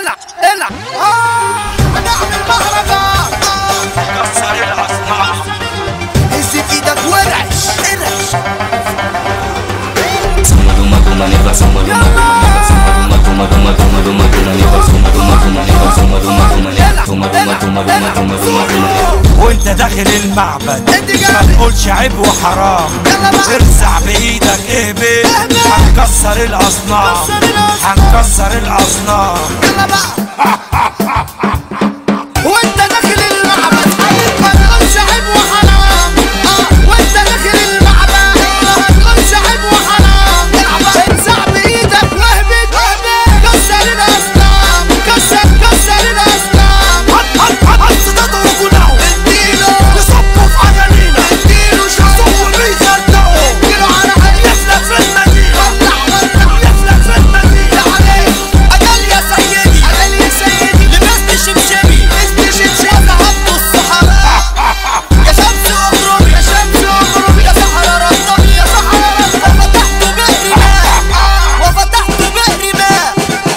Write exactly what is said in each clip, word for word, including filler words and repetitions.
العب العب هنعمل مهرجان كسر الأصنام هز في ايدك ورعش ارعش وانت داخل المعبد ما تقولش عيب وحرام، ارزع بايدك اهبط هنكسر الاصنام هنكسر الاصنام. وانت داخل المعبد ما تقولش عيب وحرام، وانت داخل المعبد ما تقولش عيب وحرام. ارزع بايدك واهبط كسر الاصنام كسر كسر الاصنام. هز تضرب له اديله يصبوا في عجلينا اديله يصبوا بيصدقوا اديله على عيني يفلت في المدينة ولع ولع يفلت في المدينة عليك أجل يا سيدي أجل يا سيدي لبست شمشمي لبست شمشمي وذهبت الصحراء يا شمس اغربي يا شمس اغربي يا صحراء رطبي يا صحراء رطبي وفتحت بئر ماء وفتحت بئر ماء.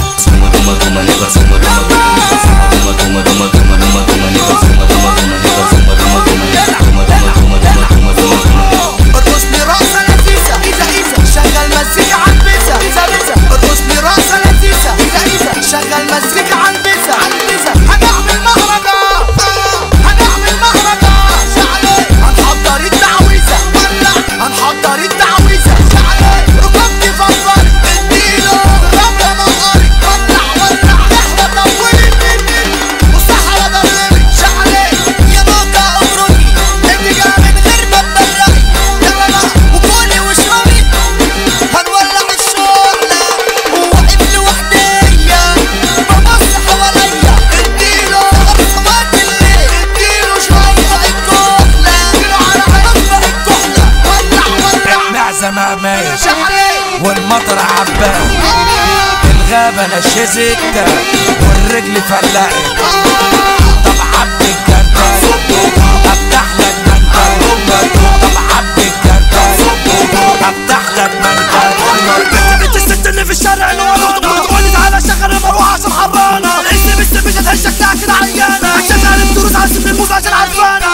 ارقص لي رقصة لذيذة إذا إذا شغل مزيكا عالبيزة إذا إذا ارقص لي رقصة لذيذة إذا إذا شغل مزيكا عالبيزة عالبيزة. هنعمل مهرجان هنعمل مهرجان شعلي هنحضر التعويذة ولع هنحضر التعويذة شعلي ركبتي فضل اديله ربنا نقري ولع ولع احنا طولت مني والصحراء ضربت شعلي يا نقطة اغربي انت جاي من غير ما تبرقي يلا بقى وكلي واشربي هنولع الشغلة وواقف لوحديا ببص حواليا اديله صوت الليل اديله شوية الكحلة اديله على ربع الكحلة ولع ولع المعزة مقماش شعلي والمطر عباس الغابة نشزت والرجل فلقت. طب عبد الجردل افتح لك منجل طب عبد الجردل افتح لك منجل. بنت الست اللي في الشارع الورا تقولي تعالى شغل المروحة عشان حرانة الاسم السم مش هتهشك كده عيانة شغال الدروس على سن الموز عشان عرفانة.